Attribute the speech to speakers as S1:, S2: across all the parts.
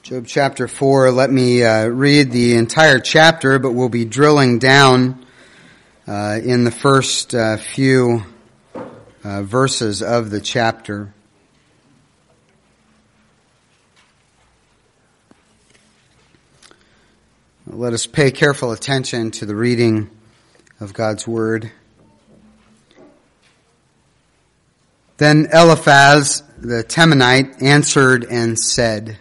S1: Job chapter 4, let me read the entire chapter, but we'll be drilling down in the first few verses of the chapter. Let us pay careful attention to the reading of God's Word. Then Eliphaz the Temanite answered and said,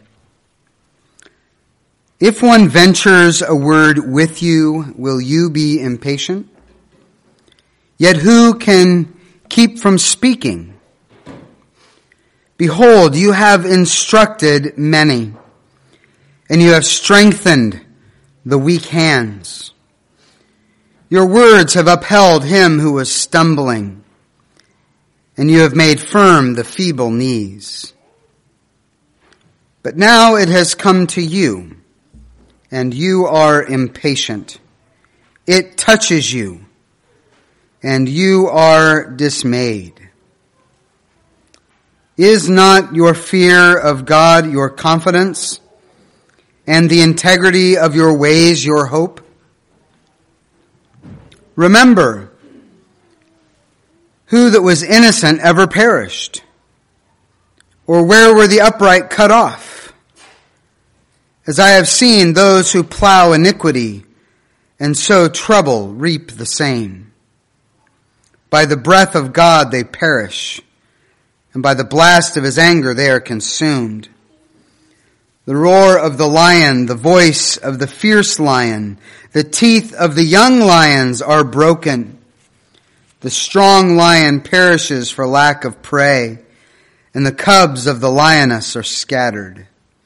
S1: "If one ventures a word with you, will you be impatient? Yet who can keep from speaking? Behold, you have instructed many, and you have strengthened the weak hands. Your words have upheld him who was stumbling, and you have made firm the feeble knees. But now it has come to you, and you are impatient. It touches you, and you are dismayed. Is not your fear of God your confidence, and the integrity of your ways your hope? Remember, who that was innocent ever perished? Or where were the upright cut off? As I have seen those who plow iniquity and sow trouble reap the same. By the breath of God they perish, and by the blast of his anger they are consumed. The roar of the lion, the voice of the fierce lion, the teeth of the young lions are broken. The strong lion perishes for lack of prey, and the cubs of the lioness are scattered.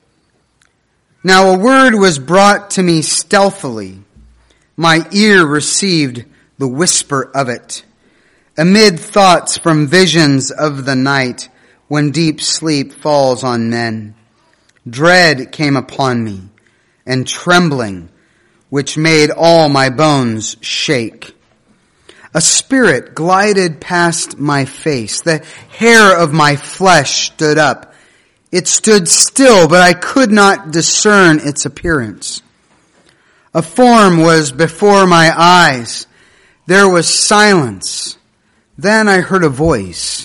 S1: Now a word was brought to me stealthily. My ear received the whisper of it. Amid thoughts from visions of the night, when deep sleep falls on men. Dread came upon me, and trembling, which made all my bones shake. A spirit glided past my face. The hair of my flesh stood up. It stood still, but I could not discern its appearance. A form was before my eyes. There was silence. Then I heard a voice.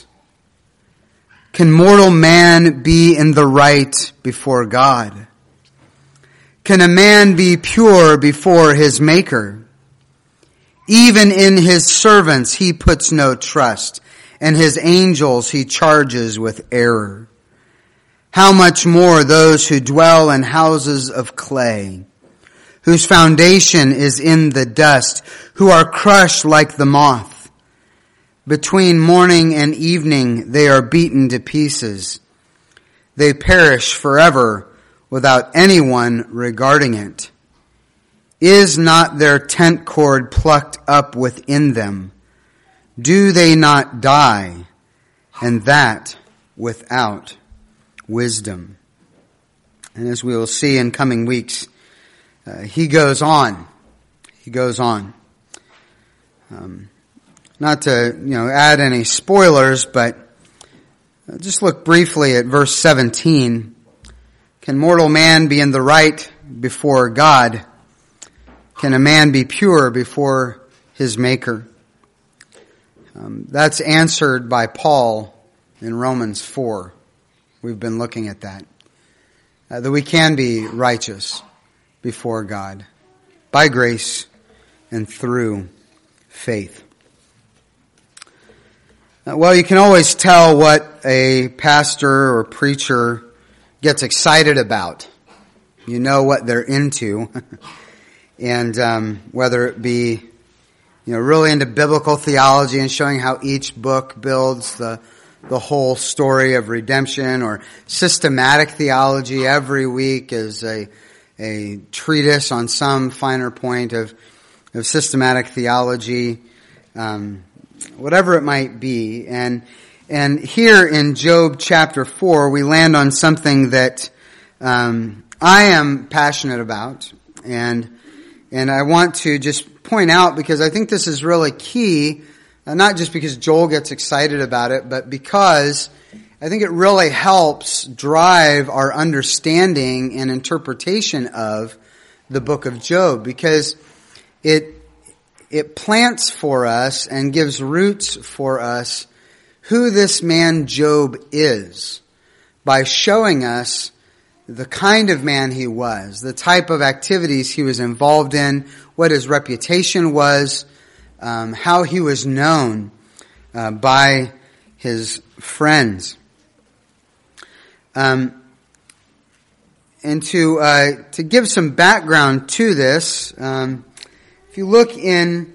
S1: Can mortal man be in the right before God? Can a man be pure before his Maker? Even in his servants he puts no trust, and his angels he charges with error. How much more those who dwell in houses of clay, whose foundation is in the dust, who are crushed like the moth. Between morning and evening they are beaten to pieces. They perish forever without anyone regarding it. Is not their tent cord plucked up within them? Do they not die, and that without wisdom?" And as we will see in coming weeks, he goes on. He goes on. Not to, add any spoilers, but just look briefly at verse 17. Can mortal man be in the right before God? Can a man be pure before his Maker? That's answered by Paul in Romans 4. We've been looking at that. That we can be righteous before God by grace and through faith. Well, you can always tell what a pastor or preacher gets excited about. You know what they're into. And whether it be, really into biblical theology and showing how each book builds the whole story of redemption, or systematic theology every week is a treatise on some finer point of systematic theology, whatever it might be. And here in Job chapter 4, we land on something that I am passionate about, and I want to just point out, because I think this is really key, not just because Joel gets excited about it, but because I think it really helps drive our understanding and interpretation of the book of Job, because it plants for us and gives roots for us who this man Job is by showing us the kind of man he was, the type of activities he was involved in, what his reputation was, how he was known by his friends. And to give some background to this, if you look in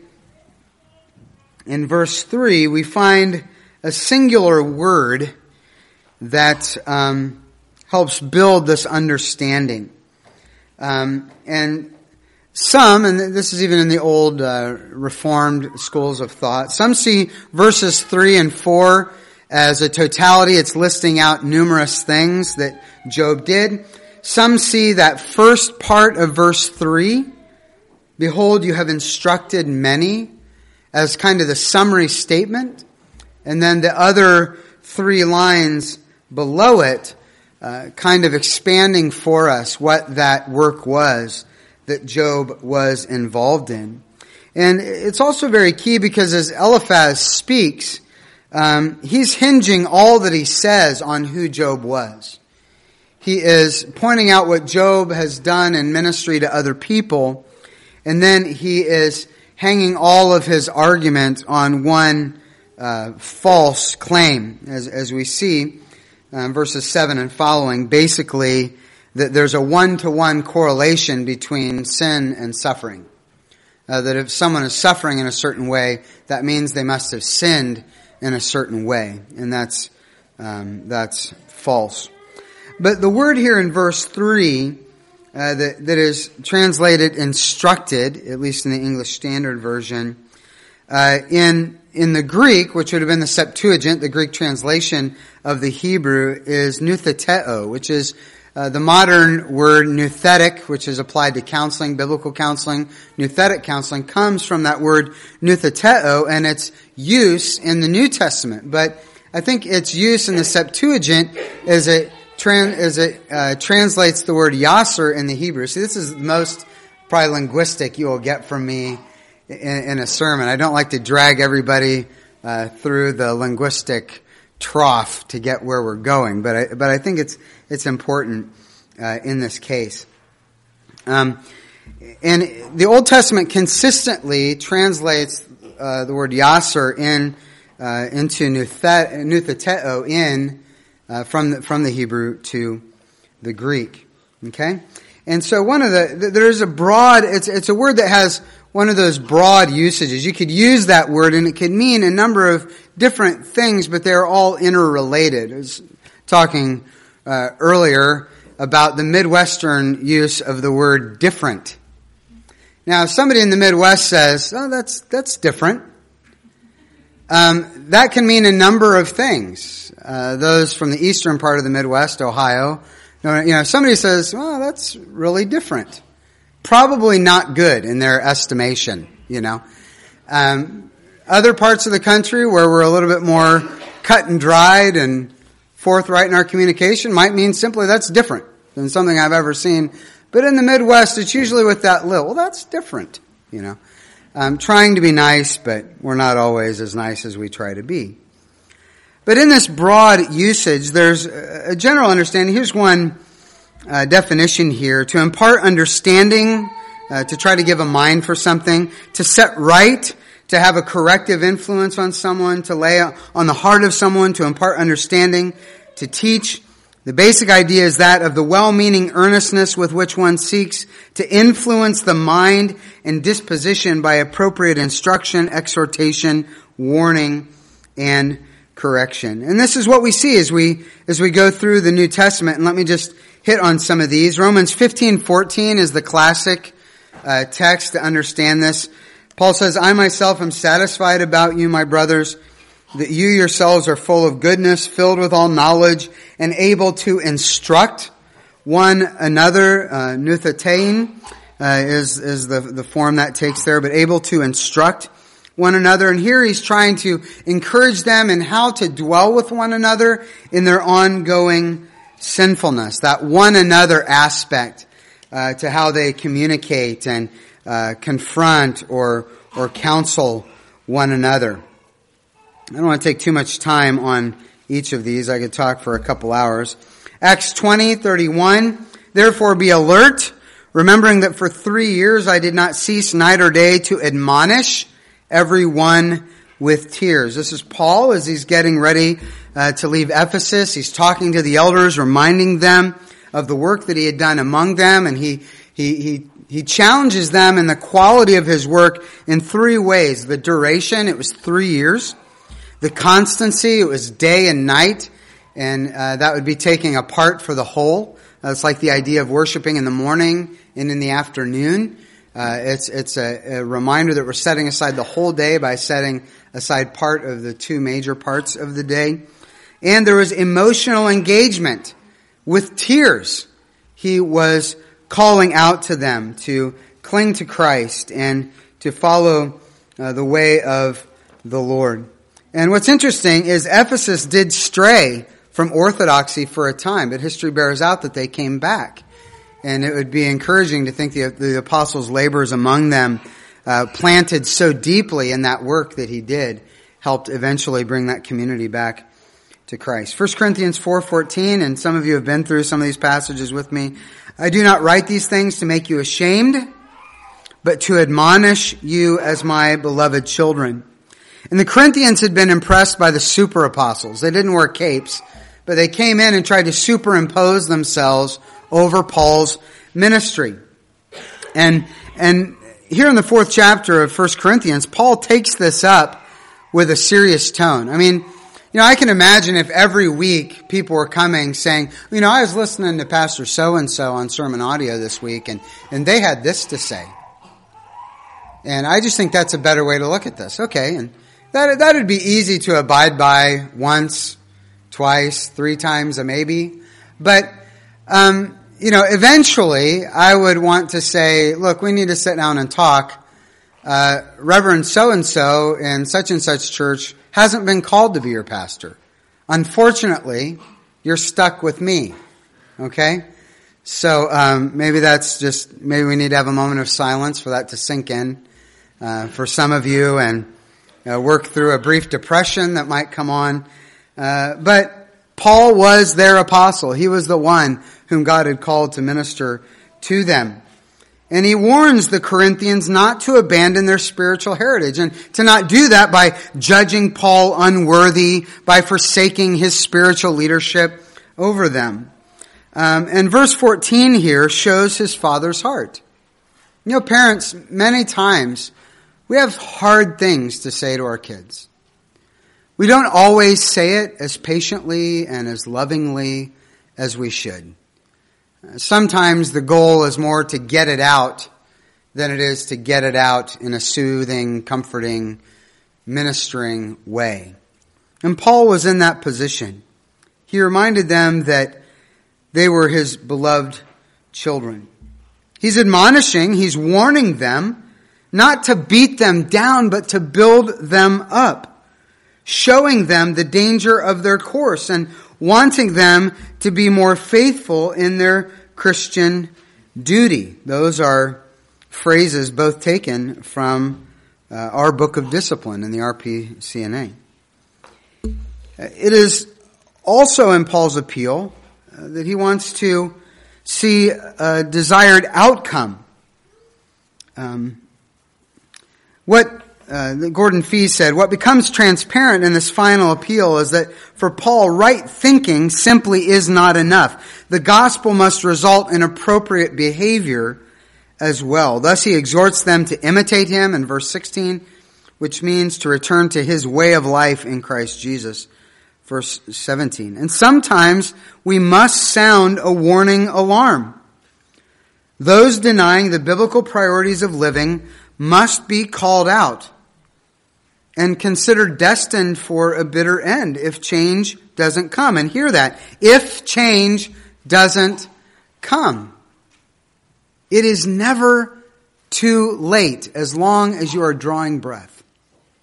S1: verse 3, we find a singular word that helps build this understanding. And some, and this is even in the old Reformed schools of thought, some see verses 3 and 4 as a totality. It's listing out numerous things that Job did. Some see that first part of verse 3, behold, you have instructed many, as kind of the summary statement. And then the other 3 lines below it, kind of expanding for us what that work was that Job was involved in. And it's also very key because as Eliphaz speaks, he's hinging all that he says on who Job was. He is pointing out what Job has done in ministry to other people, and then he is hanging all of his argument on one false claim, as we see verses 7 and following, basically that there's a one-to-one correlation between sin and suffering. That if someone is suffering in a certain way, that means they must have sinned in a certain way, and that's false. But the word here in verse 3 that is translated instructed, at least in the English Standard Version, in the Greek, which would have been the Septuagint, the Greek translation of the Hebrew, is nutheteo, which is the modern word nuthetic, which is applied to counseling, biblical counseling. Nuthetic counseling comes from that word nutheteo and its use in the New Testament. But I think its use in the Septuagint as it translates the word yaser in the Hebrew. See, this is the most probably linguistic you will get from me in a sermon. I don't like to drag everybody through the linguistic trough to get where we're going, but I think it's important in this case. And the Old Testament consistently translates the word yaser into nutheteo from the Hebrew to the Greek. Okay, and so there's a broad. It's a word that has one of those broad usages. You could use that word and it could mean a number of different things, but they're all interrelated. I was talking earlier about the Midwestern use of the word different. Now, if somebody in the Midwest says, "Oh, that's different," that can mean a number of things. Those from the eastern part of the Midwest, Ohio, somebody says, "Well, that's really different." Probably not good in their estimation, Other parts of the country where we're a little bit more cut and dried and forthright in our communication might mean simply that's different than something I've ever seen. But in the Midwest, it's usually with that well, that's different, Trying to be nice, but we're not always as nice as we try to be. But in this broad usage, there's a general understanding. Here's one definition here: to impart understanding, to try to give a mind for something, to set right, to have a corrective influence on someone, to lay on the heart of someone, to impart understanding, to teach. The basic idea is that of the well-meaning earnestness with which one seeks to influence the mind and disposition by appropriate instruction, exhortation, warning, and correction. And this is what we see as we go through the New Testament. And let me just hit on some of these. Romans 15:14 is the classic text to understand this. Paul says, "I myself am satisfied about you, my brothers, that you yourselves are full of goodness, filled with all knowledge, and able to instruct one another." Nuthetein is the form that takes there, but able to instruct one another. And here he's trying to encourage them in how to dwell with one another in their ongoing sinfulness. That one another aspect to how they communicate and confront or counsel one another. I don't want to take too much time on each of these. I could talk for a couple hours. Acts 20:31. Therefore be alert, remembering that for 3 years I did not cease night or day to admonish everyone with tears. This is Paul as he's getting ready to leave Ephesus. He's talking to the elders, reminding them of the work that he had done among them, and he challenges them in the quality of his work in 3 ways. The duration, it was 3 years. The constancy, it was day and night, and that would be taking a part for the whole. It's like the idea of worshiping in the morning and in the afternoon. It's a reminder that we're setting aside the whole day by setting aside part of the 2 major parts of the day. And there was emotional engagement with tears. He was calling out to them to cling to Christ and to follow the way of the Lord. And what's interesting is Ephesus did stray from orthodoxy for a time, but history bears out that they came back. And it would be encouraging to think the apostles' labors among them, planted so deeply in that work that he did, helped eventually bring that community back to Christ. 1 Corinthians 4:14, and some of you have been through some of these passages with me. I do not write these things to make you ashamed, but to admonish you as my beloved children. And the Corinthians had been impressed by the super apostles. They didn't wear capes, but they came in and tried to superimpose themselves over Paul's ministry. And here in the 4th chapter of 1 Corinthians, Paul takes this up with a serious tone. I mean, I can imagine if every week people were coming saying, I was listening to Pastor so-and-so on sermon audio this week, and they had this to say. And I just think that's a better way to look at this. Okay, and that would be easy to abide by once, twice, 3 times a maybe. But, eventually I would want to say, look, we need to sit down and talk. Reverend so-and-so in such and such church hasn't been called to be your pastor. Unfortunately, you're stuck with me. Okay? So, maybe we need to have a moment of silence for that to sink in, for some of you, and work through a brief depression that might come on. But Paul was their apostle. He was the one whom God had called to minister to them. And he warns the Corinthians not to abandon their spiritual heritage and to not do that by judging Paul unworthy, by forsaking his spiritual leadership over them. And verse 14 here shows his father's heart. Parents, many times we have hard things to say to our kids. We don't always say it as patiently and as lovingly as we should. Sometimes the goal is more to get it out than it is to get it out in a soothing, comforting, ministering way. And Paul was in that position. He reminded them that they were his beloved children. He's admonishing, he's warning them not to beat them down, but to build them up, showing them the danger of their course and wanting them to be more faithful in their Christian duty. Those are phrases both taken from our book of discipline in the RPCNA. It is also in Paul's appeal that he wants to see a desired outcome. Gordon Fee said, what becomes transparent in this final appeal is that for Paul, right thinking simply is not enough. The gospel must result in appropriate behavior as well. Thus he exhorts them to imitate him in verse 16, which means to return to his way of life in Christ Jesus. Verse 17. And sometimes we must sound a warning alarm. Those denying the biblical priorities of living must be called out and considered destined for a bitter end if change doesn't come. And hear that. If change doesn't come. It is never too late as long as you are drawing breath.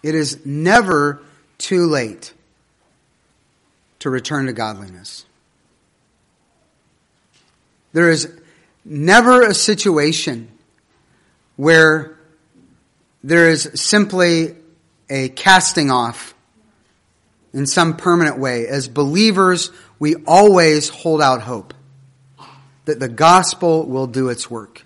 S1: It is never too late to return to godliness. There is never a situation where there is simply a casting off in some permanent way. As believers, we always hold out hope that the gospel will do its work.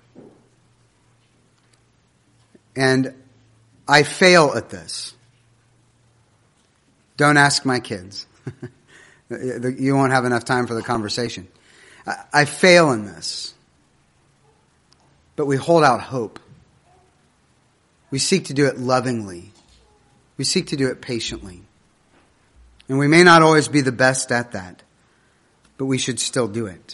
S1: And I fail at this. Don't ask my kids. You won't have enough time for the conversation. I fail in this. But we hold out hope. We seek to do it lovingly. We seek to do it patiently. And we may not always be the best at that, but we should still do it.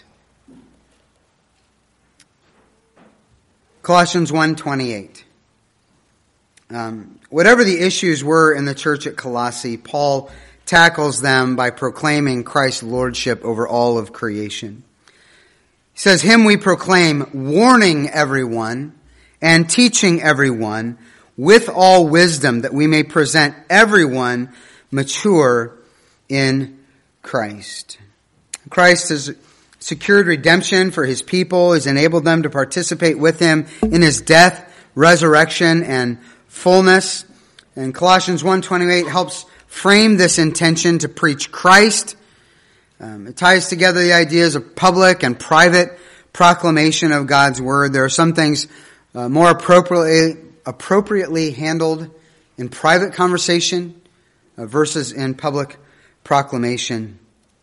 S1: Colossians 1:28. Whatever the issues were in the church at Colossae, Paul tackles them by proclaiming Christ's lordship over all of creation. He says, "Him we proclaim, warning everyone and teaching everyone with all wisdom, that we may present everyone mature in Christ." Christ has secured redemption for his people, has enabled them to participate with him in his death, resurrection, and fullness. And Colossians 1:28 helps frame this intention to preach Christ. It ties together the ideas of public and private proclamation of God's word. There are some things more appropriately handled in private conversation versus in public proclamation.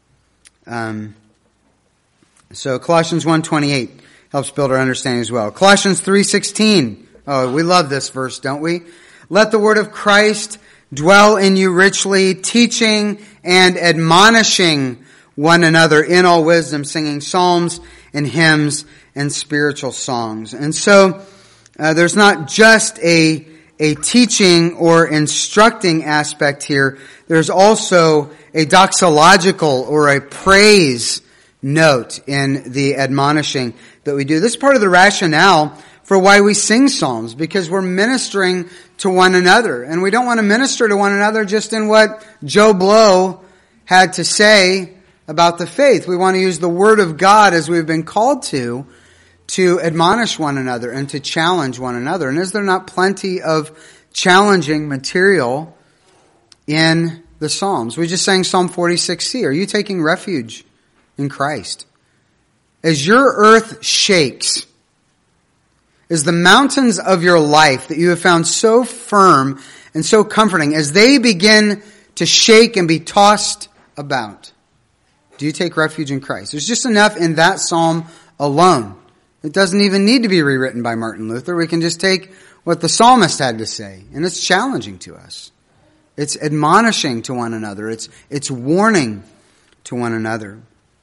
S1: So Colossians 1:28 helps build our understanding as well. Colossians 3:16. Oh, we love this verse, don't we? "Let the word of Christ dwell in you richly, teaching and admonishing one another in all wisdom, singing psalms and hymns and spiritual songs." And so there's not just a teaching or instructing aspect here. There's also a doxological or a praise note in the admonishing that we do. This is part of the rationale for why we sing psalms, because we're ministering to one another. And we don't want to minister to one another just in what Joe Blow had to say about the faith. We want to use the Word of God as we've been called to admonish one another and to challenge one another. And is there not plenty of challenging material in the Psalms? We just sang Psalm 46C. Are you taking refuge in Christ? As your earth shakes, as the mountains of your life that you have found so firm and so comforting, as they begin to shake and be tossed about, do you take refuge in Christ? There's just enough in that psalm alone. It doesn't even need to be rewritten by Martin Luther. We can just take what the psalmist had to say, and it's challenging to us. It's admonishing to one another. It's warning to one another.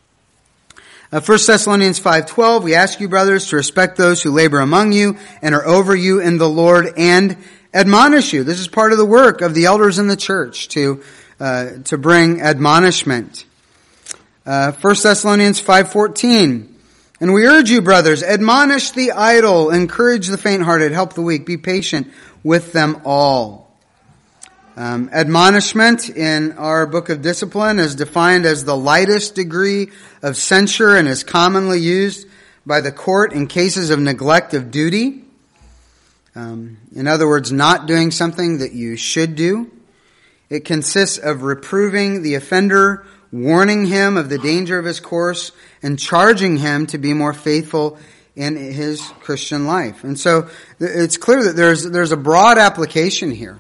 S1: 1 Thessalonians 5:12, "We ask you, brothers, to respect those who labor among you and are over you in the Lord and admonish you." This is part of the work of the elders in the church to bring admonishment. 1 Thessalonians 5:14, "And we urge you, brothers, admonish the idle, encourage the faint-hearted, help the weak, be patient with them all." Admonishment in our book of discipline is defined as the lightest degree of censure and is commonly used by the court in cases of neglect of duty. In other words, not doing something that you should do. It consists of reproving the offender, warning him of the danger of his course, and charging him to be more faithful in his Christian life. And so it's clear that there's a broad application here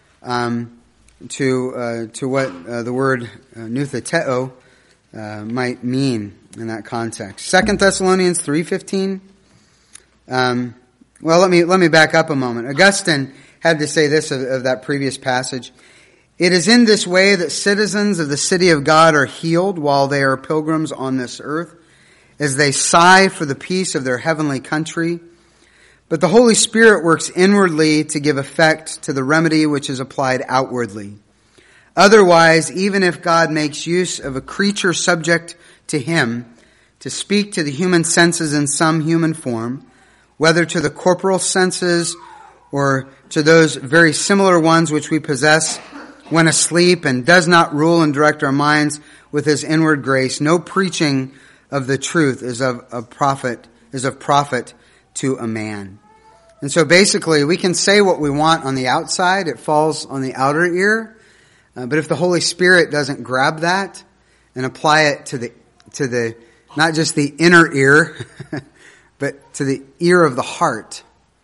S1: to what the word nutheteo might mean in that context. 2 Thessalonians 3:15. Well, let me back up a moment. Augustine had to say this of that previous passage. "It is in this way that citizens of the city of God are healed while they are pilgrims on this earth, as they sigh for the peace of their heavenly country. But the Holy Spirit works inwardly to give effect to the remedy which is applied outwardly. Otherwise, even if God makes use of a creature subject to him to speak to the human senses in some human form, whether to the corporal senses or to those very similar ones which we possess when asleep, and does not rule and direct our minds with his inward grace, no preaching of the truth is of profit to a man. And so basically, we can say what we want on the outside. It falls on the outer ear. But if the Holy Spirit doesn't grab that and apply it to the not just the inner ear, but to the ear of the heart,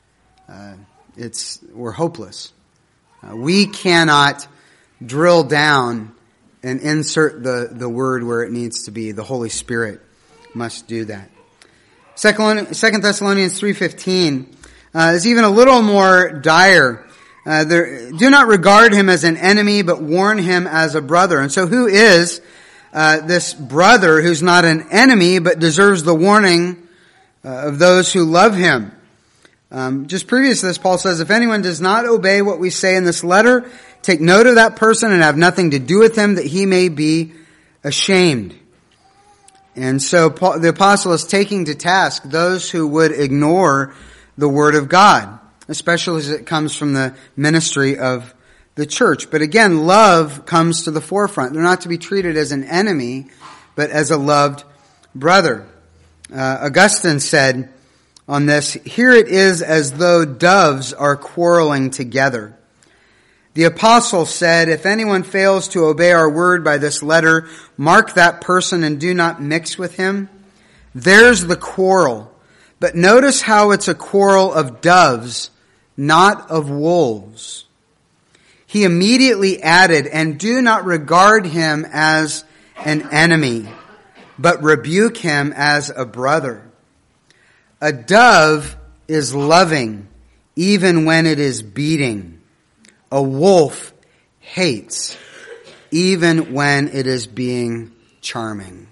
S1: we're hopeless. We cannot drill down and insert the word where it needs to be. The Holy Spirit must do that. 2 Thessalonians 3:15 is even a little more dire. Do not regard him as an enemy, but warn him as a brother. And so who is this brother who's not an enemy, but deserves the warning of those who love him? Just previous to this, Paul says, if anyone does not obey what we say in this letter, take note of that person and have nothing to do with him, that he may be ashamed. And so the apostle is taking to task those who would ignore the word of God, especially as it comes from the ministry of the church. But again, love comes to the forefront. They're not to be treated as an enemy, but as a loved brother. Augustine said on this, here it is as though doves are quarreling together. The apostle said, if anyone fails to obey our word by this letter, mark that person and do not mix with him. There's the quarrel. But notice how it's a quarrel of doves, not of wolves. He immediately added, and do not regard him as an enemy, but rebuke him as a brother. A dove is loving even when it is beating. A wolf hates even when it is being charming.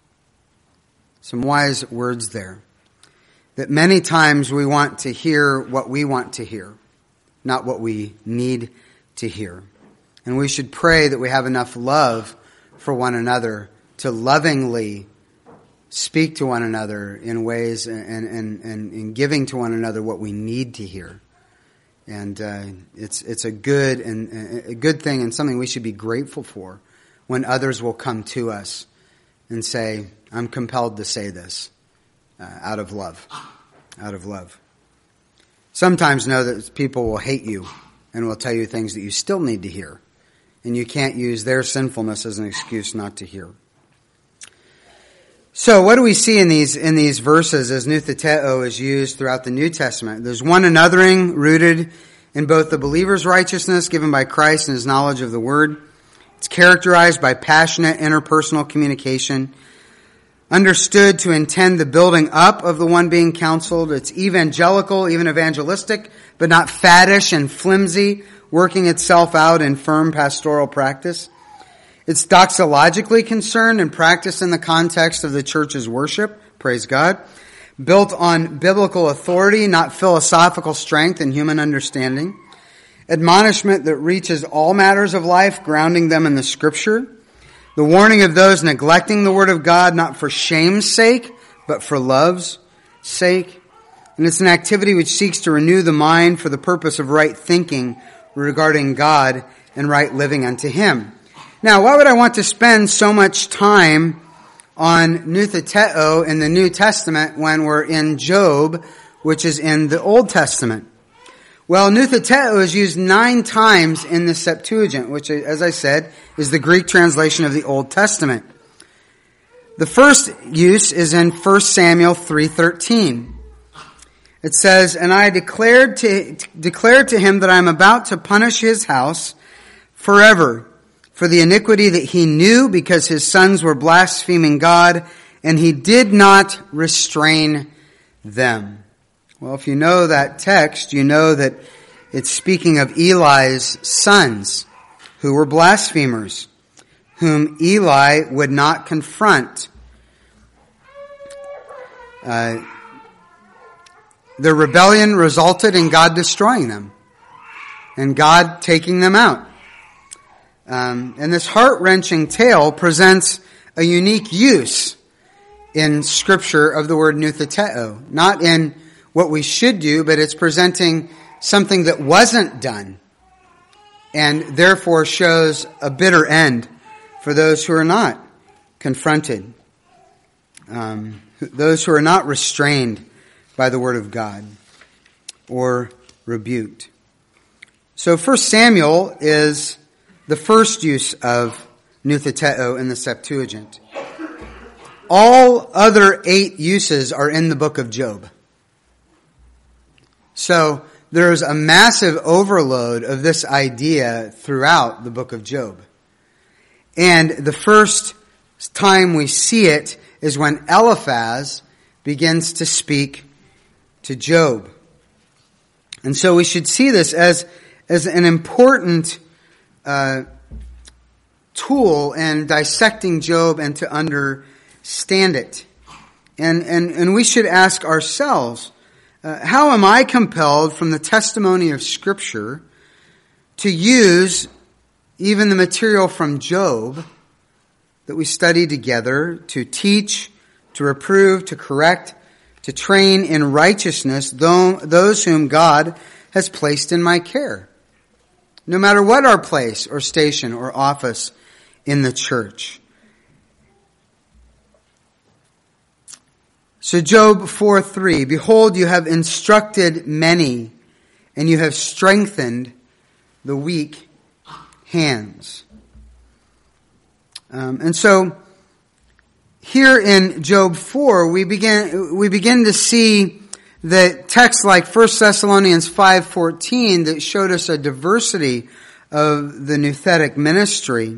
S1: Some wise words there. That many times we want to hear what we want to hear, not what we need to hear. And we should pray that we have enough love for one another to lovingly speak to one another in ways and giving to one another what we need to hear. And it's a good thing and something we should be grateful for when others will come to us and say, I'm compelled to say this out of love. Out of love. Sometimes know that people will hate you and will tell you things that you still need to hear. And you can't use their sinfulness as an excuse not to hear. So what do we see in these verses as noutheteo is used throughout the New Testament? There's one anothering rooted in both the believer's righteousness given by Christ and his knowledge of the word. It's characterized by passionate interpersonal communication, understood to intend the building up of the one being counseled. It's evangelical, even evangelistic, but not faddish and flimsy, working itself out in firm pastoral practice. It's doxologically concerned and practiced in the context of the church's worship, praise God, built on biblical authority, not philosophical strength and human understanding, admonishment that reaches all matters of life, grounding them in the Scripture, the warning of those neglecting the Word of God, not for shame's sake, but for love's sake. And it's an activity which seeks to renew the mind for the purpose of right thinking regarding God and right living unto Him. Now, why would I want to spend so much time on noutheteo in the New Testament when we're in Job, which is in the Old Testament? Well, noutheteo is used 9 times in the Septuagint, which, as I said, is the Greek translation of the Old Testament. The first use is in 1 Samuel 3:13. It says, and I declared to him that I am about to punish his house forever for the iniquity that he knew, because his sons were blaspheming God, and he did not restrain them. Well, if you know that text, you know that it's speaking of Eli's sons, who were blasphemers, whom Eli would not confront. Their rebellion resulted in God destroying them, and God taking them out. And this heart-wrenching tale presents a unique use in Scripture of the word noutheteo. Not in what we should do, but it's presenting something that wasn't done, and therefore shows a bitter end for those who are not confronted, those who are not restrained by the word of God or rebuked. So 1 Samuel is the first use of nutheteo in the Septuagint. All other 8 uses are in the book of Job. So there's a massive overload of this idea throughout the book of Job. And the first time we see it is when Eliphaz begins to speak to Job. And so we should see this as an important tool in dissecting Job and to understand it. And we should ask ourselves, how am I compelled from the testimony of Scripture to use even the material from Job that we study together to teach, to reprove, to correct, to train in righteousness those whom God has placed in my care, no matter what our place or station or office in the church? So Job 4:3, behold, you have instructed many, and you have strengthened the weak hands. And so here in Job 4, we begin to see that texts like 1 Thessalonians 5:14 that showed us a diversity of the nouthetic ministry.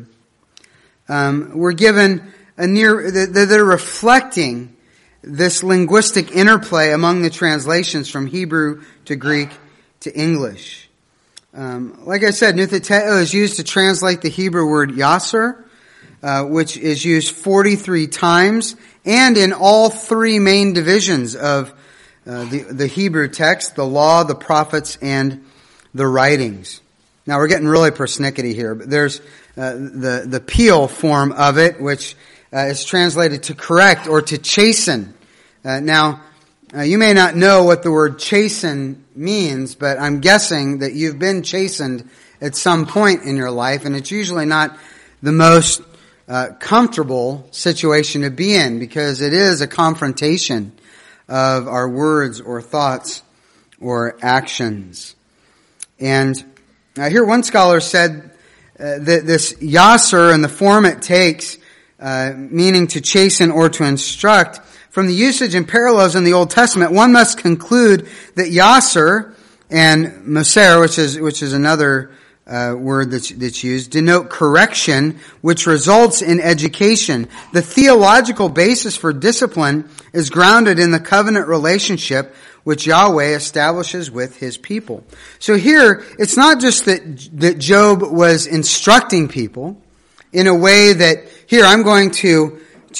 S1: We're given they're reflecting this linguistic interplay among the translations from Hebrew to Greek to English. Like I said, nutheteo is used to translate the Hebrew word yaser, which is used 43 times, and in all 3 main divisions of the Hebrew text: the law, the prophets, and the writings. Now we're getting really persnickety here, but there's the Peel form of it, which is translated to correct or to chasten. Now, you may not know what the word chasten means, but I'm guessing that you've been chastened at some point in your life, and it's usually not the most comfortable situation to be in, because it is a confrontation of our words or thoughts or actions. And I hear one scholar said that this yaser and the form it takes, meaning to chasten or to instruct, from the usage and parallels in the Old Testament, one must conclude that yaser and moser, which is another word that's used, denote correction, which results in education. The theological basis for discipline is grounded in the covenant relationship which Yahweh establishes with His people. So here, it's not just that Job was instructing people in a way that, here, I'm going to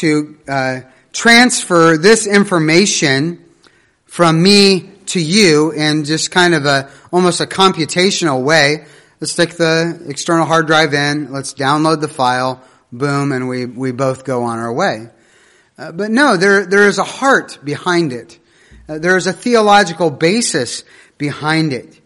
S1: transfer this information from me to you in just kind of almost a computational way. Let's stick the external hard drive in, let's download the file, boom, and we both go on our way. But no, there is a heart behind it. There is a theological basis behind it.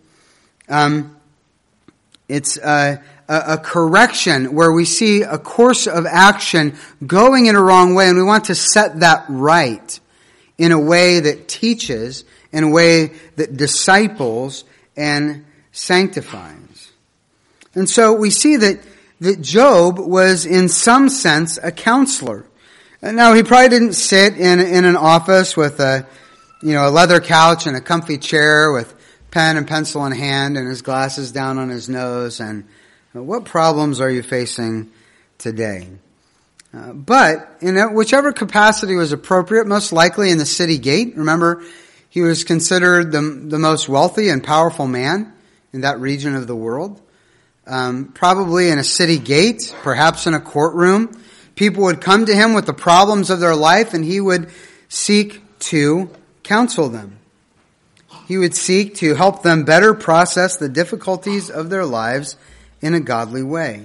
S1: It's a correction where we see a course of action going in a wrong way, and we want to set that right in a way that teaches, in a way that disciples and sanctifies. And so we see that Job was in some sense a counselor. Now, he probably didn't sit in an office with a leather couch and a comfy chair with pen and pencil in hand and his glasses down on his nose and what problems are you facing today? But in whichever capacity was appropriate, most likely in the city gate. Remember, he was considered the most wealthy and powerful man in that region of the world. Probably in a city gate, perhaps in a courtroom. People would come to him with the problems of their life, and he would seek to counsel them. He would seek to help them better process the difficulties of their lives in a godly way.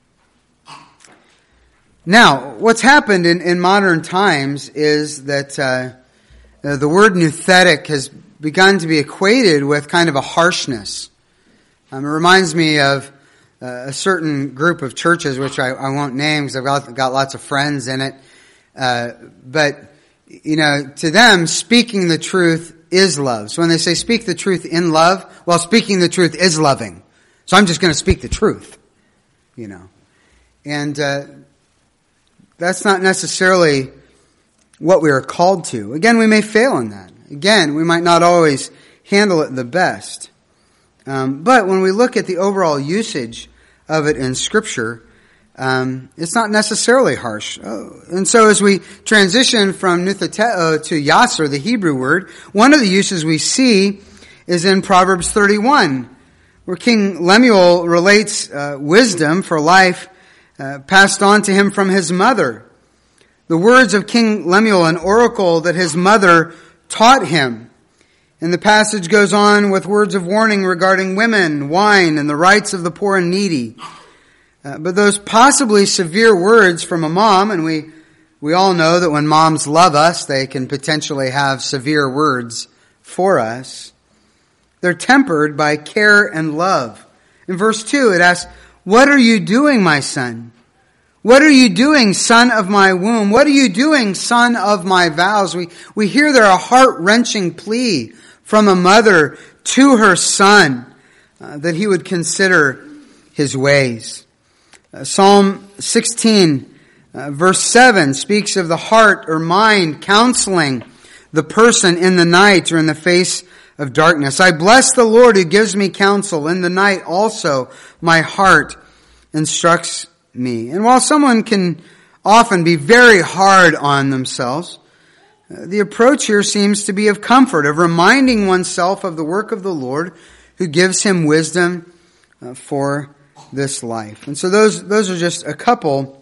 S1: Now, what's happened in modern times is that the word nouthetic has begun to be equated with kind of a harshness. It reminds me of a certain group of churches, which I won't name because I've got lots of friends in it. But, to them, speaking the truth is love. So when they say speak the truth in love, well, speaking the truth is loving. So I'm just going to speak the truth, And that's not necessarily what we are called to. Again, we may fail in that. Again, we might not always handle it the best. But when we look at the overall usage of it in Scripture, it's not necessarily harsh. And so as we transition from nuthateo to yasser, the Hebrew word, one of the uses we see is in Proverbs 31, where King Lemuel relates wisdom for life passed on to him from his mother. The words of King Lemuel, an oracle that his mother taught him. And the passage goes on with words of warning regarding women, wine, and the rights of the poor and needy. But those possibly severe words from a mom, and we all know that when moms love us, they can potentially have severe words for us. They're tempered by care and love. In verse 2, it asks, "What are you doing, my son? What are you doing, son of my womb? What are you doing, son of my vows?" We hear there a heart-wrenching plea from a mother to her son that he would consider his ways. Psalm 16, verse 7 speaks of the heart or mind counseling the person in the night or in the face of darkness. "I bless the Lord who gives me counsel. In the night also my heart instructs me." And while someone can often be very hard on themselves, the approach here seems to be of comfort, of reminding oneself of the work of the Lord who gives him wisdom for this life. And so those are just a couple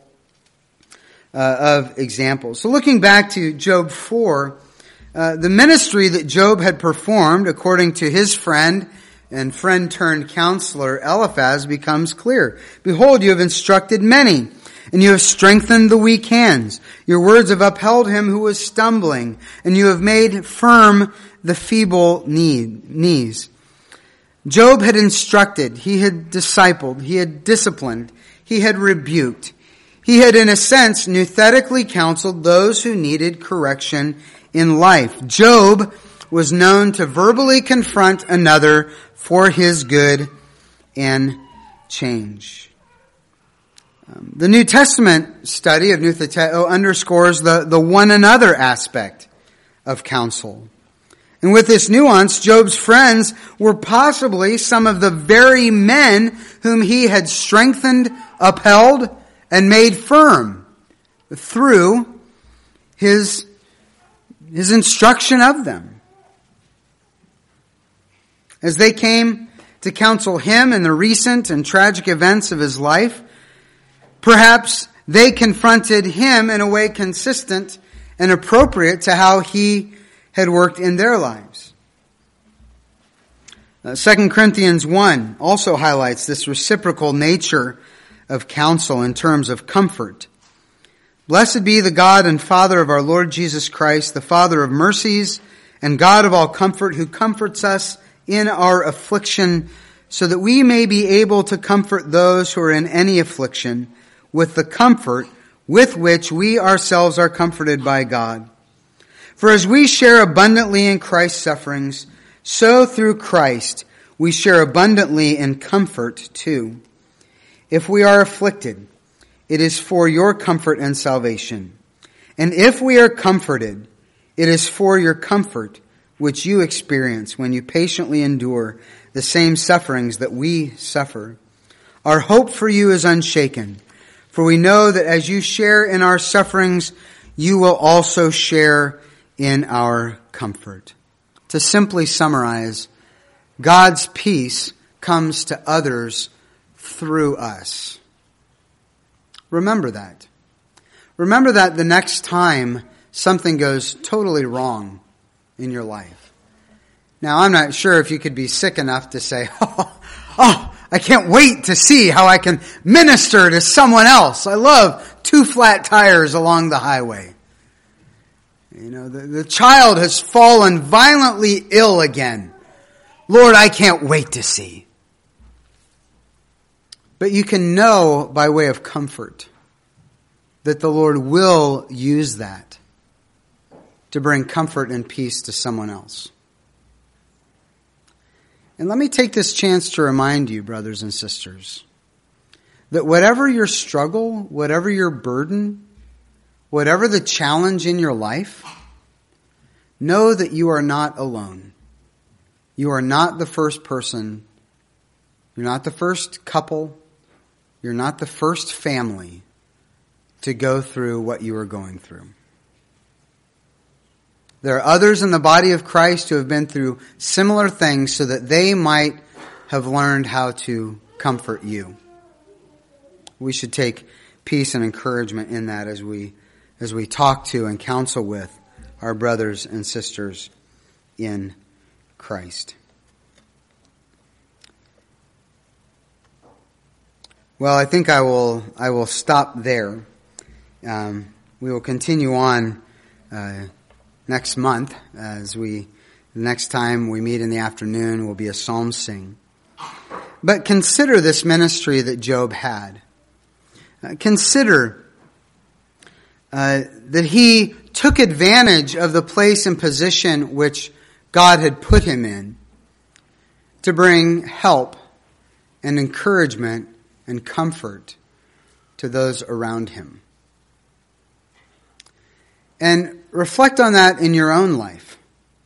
S1: of examples. So looking back to Job 4, the ministry that Job had performed according to his friend and friend-turned-counselor Eliphaz becomes clear. "Behold, you have instructed many, and you have strengthened the weak hands. Your words have upheld him who was stumbling, and you have made firm the feeble knees." Job had instructed, he had discipled, he had disciplined, he had rebuked. He had, in a sense, nouthetically counseled those who needed correction in life. Job was known to verbally confront another for his good and change. The New Testament study of nuthateo underscores the one another aspect of counsel. And with this nuance, Job's friends were possibly some of the very men whom he had strengthened, upheld, and made firm through his instruction of them. As they came to counsel him in the recent and tragic events of his life, perhaps they confronted him in a way consistent and appropriate to how he had worked in their lives. 2 Corinthians 1 also highlights this reciprocal nature of counsel in terms of comfort. "Blessed be the God and Father of our Lord Jesus Christ, the Father of mercies and God of all comfort, who comforts us in our affliction, so that we may be able to comfort those who are in any affliction with the comfort with which we ourselves are comforted by God. For as we share abundantly in Christ's sufferings, so through Christ we share abundantly in comfort too. If we are afflicted, it is for your comfort and salvation. And if we are comforted, it is for your comfort which you experience when you patiently endure the same sufferings that we suffer. Our hope for you is unshaken, for we know that as you share in our sufferings, you will also share in our comfort." To simply summarize, God's peace comes to others through us. Remember that. Remember that the next time something goes totally wrong in your life. Now, I'm not sure if you could be sick enough to say, I can't wait to see how I can minister to someone else. I love 2 flat tires along the highway. The child has fallen violently ill again. Lord, I can't wait to see. But you can know by way of comfort that the Lord will use that to bring comfort and peace to someone else. And let me take this chance to remind you, brothers and sisters, that whatever your struggle, whatever your burden, whatever the challenge in your life, know that you are not alone. You are not the first person. You're not the first couple. You're not the first family to go through what you are going through. There are others in the body of Christ who have been through similar things so that they might have learned how to comfort you. We should take peace and encouragement in that as we talk to and counsel with our brothers and sisters in Christ. Well, I think I will stop there. We will continue on next month the next time we meet in the afternoon will be a psalm sing. But consider this ministry that Job had. Consider that he took advantage of the place and position which God had put him in to bring help and encouragement and comfort to those around him. And reflect on that in your own life.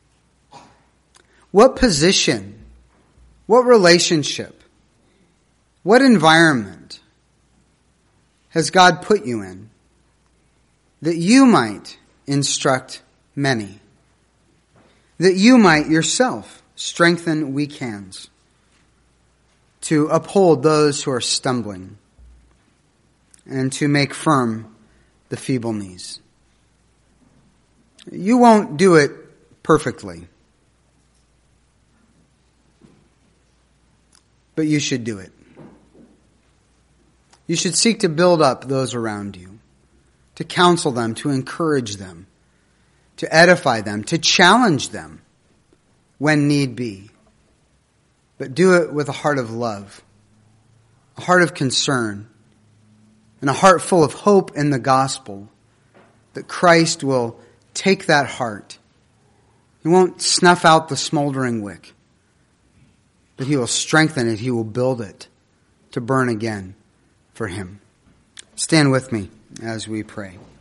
S1: What position, what relationship, what environment has God put you in that you might instruct many, that you might yourself strengthen weak hands, to uphold those who are stumbling, and to make firm the feeble knees. You won't do it perfectly, but you should do it. You should seek to build up those around you, to counsel them, to encourage them, to edify them, to challenge them when need be. But do it with a heart of love, a heart of concern, and a heart full of hope in the gospel that Christ will take that heart. He won't snuff out the smoldering wick, but He will strengthen it. He will build it to burn again for Him. Stand with me as we pray.